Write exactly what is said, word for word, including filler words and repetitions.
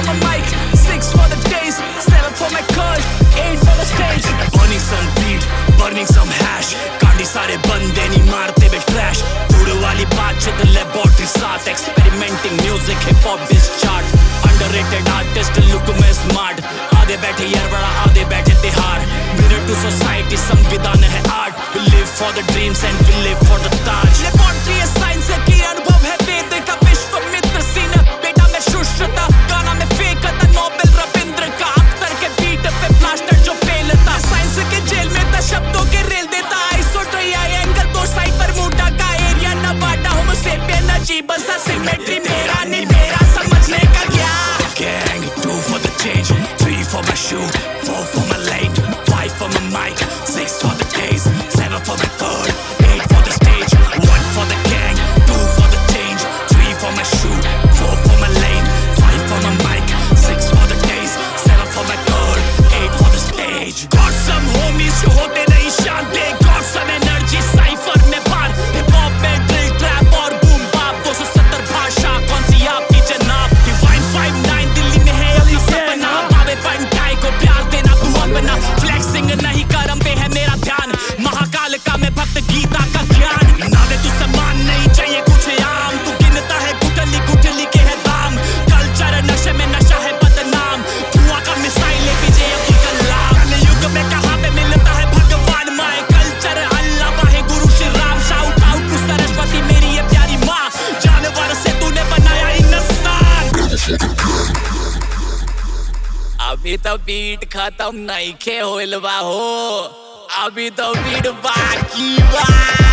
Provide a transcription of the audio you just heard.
my mic, six for the days, seven for my curl, eight for the stage. Burning some beat, burning some hash, Kandi सारे बंदे नहीं मारते बे trash. उड़ वाली बातचीत laboratory साथ, experimenting music hip hop diss chart. Underrated artist look में smart, आधे बैठे यार बड़ा आधे बैठे तिहार. Mirror to society संविधान है art. We live for the dreams and we live for the Taj. Laboratory है science है कि अनुभव है वेद का विश्वामित्र सीन. बेटा मैं शुश्रुता गाना में फेंक था नोबेल रविंद्र का अख्तर के बीट पे ब्लास्टर जो पेलता. साइंस के जेल में था शब्दों के रेल देता. आइसोट्रिया एंगल दो साइड पर मुटा का एरिया नवाटा होमो सेपियन अजीब सा सिमेट्री. मेरा नहीं मेरा समझने का क्या. Gang, two for the change, three for my shoe, four for my lane, five for my mic, six for the days, seven for my third, eight for the stage, one for the gang, two for the change, three for my shoe, four for my lane, five for my mic, six for the days, seven for my third, eight for the stage. Got some homies जो होते नहीं शांति, got some energy cypher में बार, hip hop में drill trap और boom bap, दो सौ सत्तर भाषा कौन सी आपकी जनाब. Divine five nine दिल्ली में है अभी सपना, बाबे पंटाई को प्यार देना तू अपना. Flexing नहीं करम पे है मेरा ध्यान, महाकाल का मैं भक्त गीता का ज्ञान. ना दे तू सम्मान नहीं चाहिए कुछ आम, तू गिनता है गुटली गुटली के है दाम. कल्चर नशे में नशा है बदनाम, धुआं का मिसाइल पीछे अब्दुल कलाम. युग में कहाँ पे मिलता है भगवान. माए culture Allah Waheguru Shri Ram. Shout out to Saraswati मेरी ये प्यारी माँ, जानवर से तूने बनाया इंसान. अभी तो बीट खत्म नहीं खे होइल बा हो, अभी तो बीट बाकी बा.